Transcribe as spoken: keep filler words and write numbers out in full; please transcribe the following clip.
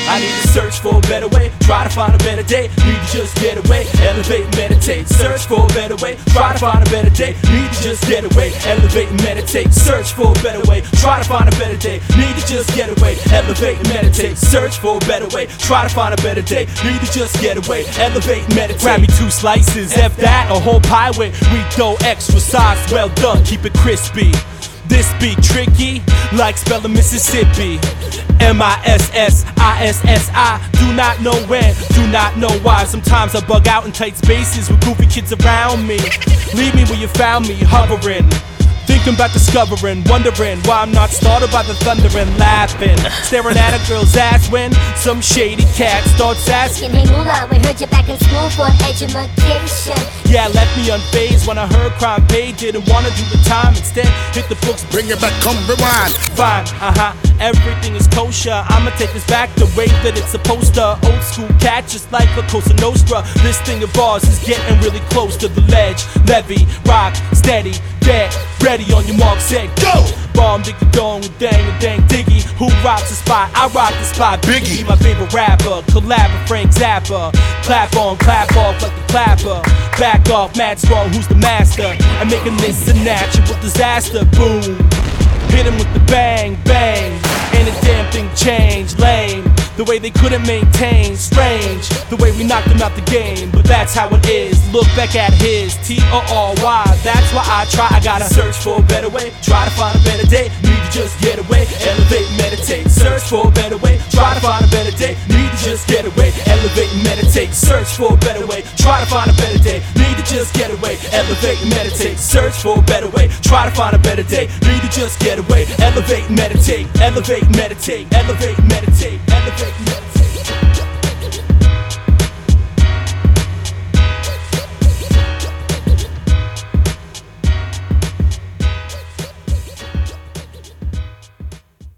I need to search for a better way, try to find a better day, need to just get away, elevate and meditate. Search for a better way, try to find a better day, need to just get away, elevate and meditate. Search for a better way, try to find a better day, need to just get away, elevate and meditate. Search for a better way, try to find a better day, need to just get away, elevate and meditate. Grab me two slices, F that, a whole pie with wheat dough, extra size, well done, keep it crispy. This be tricky, like spelling Mississippi. M I S S I S S I. Do not know when, do not know why. Sometimes I bug out in tight spaces with goofy kids around me. Leave me where you found me, hovering, thinking about discovering, wondering why I'm not startled by the thunder and laughing, staring at a girl's ass when some shady cat starts asking, Hey Moolah, we heard you back in school for education. Yeah, left me unfazed when I heard crime paid. Didn't wanna do the time, instead hit the books. Bring it back, come rewind. Fine, uh-huh, everything is kosher. I'ma take this back the way that it's supposed to. Old school cat, just like a Cosa Nostra. This thing of ours is getting really close to the ledge. Levy, rock, steady, get ready on your mark, set, go! Bomb, diggy, dong, dang, and dang, diggy. Who rocks the spot? I rock the spot. Biggie, my favorite rapper. Collab with Frank Zappa. Clap on, clap off like the clapper. Back off, mad strong, who's the master? I'm making this a natural disaster. Boom, hit him with the bang, bang. Ain't a damn thing changed, lame. The way they couldn't maintain, strange. The way we knocked them out the game, but that's how it is. Look back at his T O R Y. That's why I try, I gotta search for a better way, try to find a better day, need to just get away, elevate and meditate. Search for a better way, try to find a better day, need to just get away, elevate and meditate. Search for a better way, try to find a better day, need to just get away, elevate and meditate. Search for a better way, try to find a better day, need to just get away, elevate and meditate, elevate and meditate, elevate and meditate, elevate and meditate.